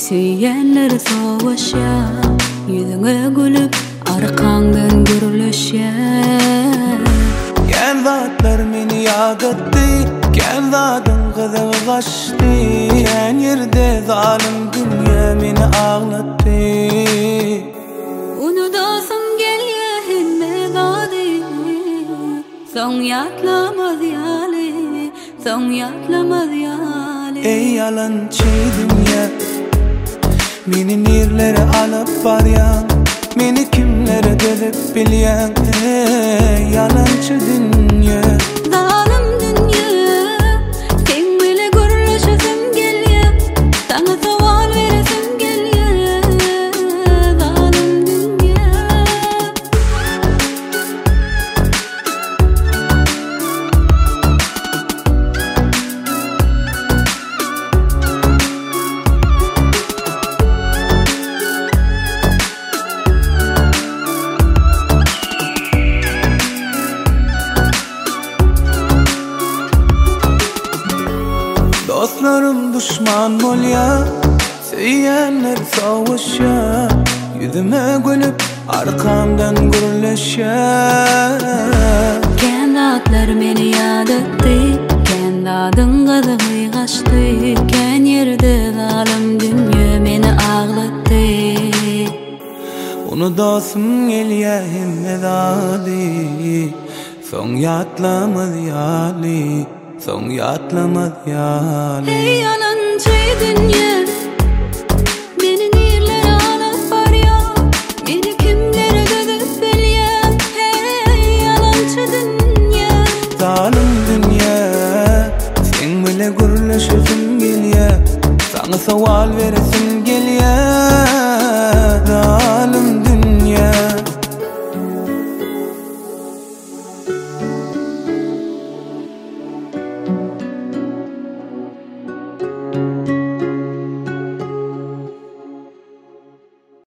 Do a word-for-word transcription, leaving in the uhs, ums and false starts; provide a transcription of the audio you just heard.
Süýenler sowuşýar, ýüzüňe gülüp arkandan gürleşýär. Ken zatlar meni ýad etdi, ken zadyň gyzygy gaçdy. Ken ýerde zalim dünýä meni aglatdy. Unudasam gelýär hemme zady, soň ýatlamaz ýaly, soň ýatlamaz ýaly. Ey yalançy dünýä, meni nerlere alıp barýan, meni kimlere dözüp bilýän. Ey yalançy dünýä, Zalim dünýä, sen bile gürleşesim gelýär, sana sowal beresim gelýär. Zalim dünýä. dostlarım düşman bolýar, süýenler sowuşýar, ýüzüme gülüp arkamdan gürleşýär. Ken zatlar meni ýad etdi, ken zadyň gyzygy gaçdy. Ken ýerde zalim dünýä meni aglatdy. Unudasym gelýär hemme zady, soň ýatlamaz ýaly, soň ýatlamaz ýaly. Ey yalançy dünýä,